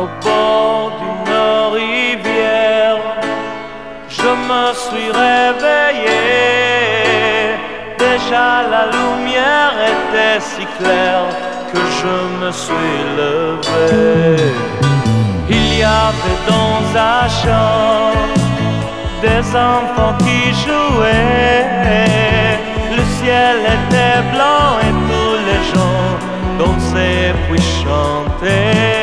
au bord d'une rivière. Je me suis réveillé, déjà la lumière était si claire que je me suis levé. Il y avait dans un champ des enfants qui jouaient. Le ciel était blanc et tous les gens dansaient puis chantaient.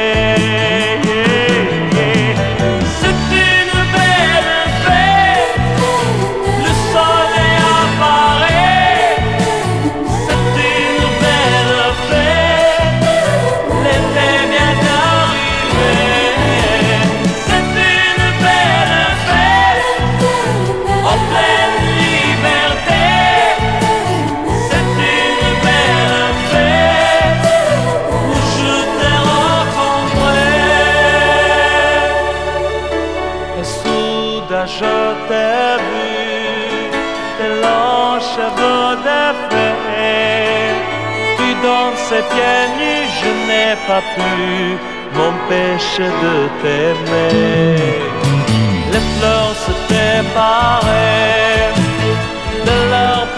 Je t'ai vu, tes longs cheveux de fée. Tu dansais pieds nus, je n'ai pas pu m'empêcher de t'aimer. Les fleurs s'étaient parées de leur